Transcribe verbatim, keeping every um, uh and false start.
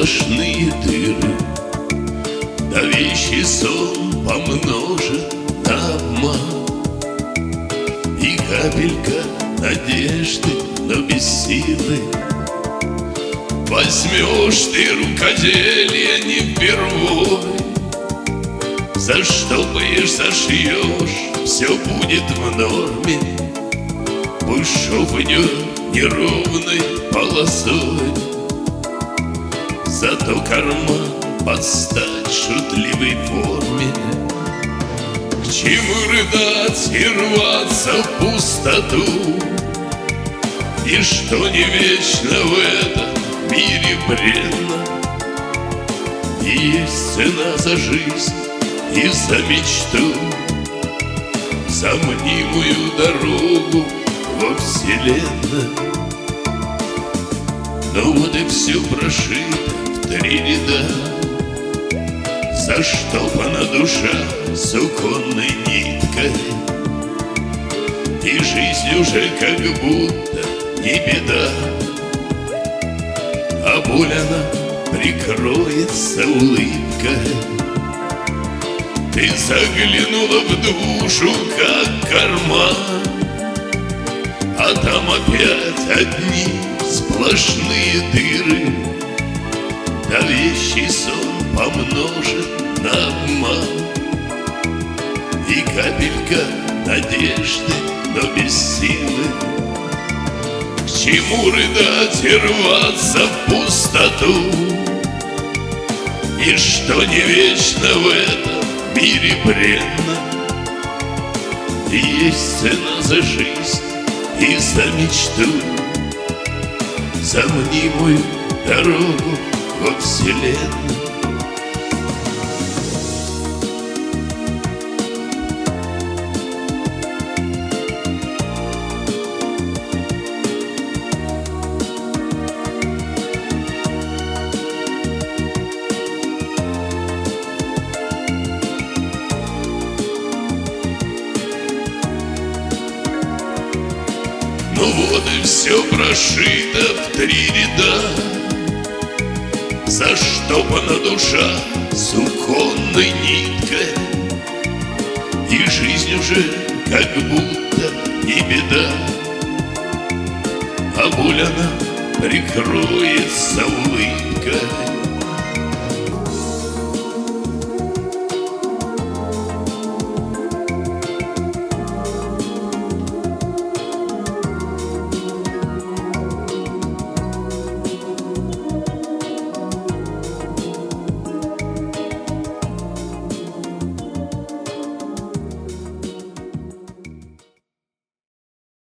сплошные дыры, да вещий сон помножит на обман. И капелька надежды, но без силы. Возьмешь ты рукоделие не впервой, заштопаешь, зашьешь, все будет в норме. Пусть шов идет неровной полосой, зато карман под стать шутливой форме. К чему рыдать и рваться в пустоту? И что не вечно в этом мире бренно. И есть цена за жизнь и за мечту, за мнимую дорогу во вселенной. Ну вот и все прошито в три ряда, заштопана душа суконной ниткой, и жизнь уже как будто не беда, а боль она прикроется улыбкой. Ты заглянула в душу, как карман, а там опять одни сплошные дыры, да вещий сон помножит на обман. И капелька надежды, но без силы. К чему рыдать и рваться в пустоту? И что не вечно в этом мире бренно. И есть цена за жизнь и за мечту, за мнимую дорогу во вселенную. Ну вот и все прошито в три ряда, заштопана душа суконной ниткой, и жизнь уже как будто не беда, а боль она прикроется улыбкой.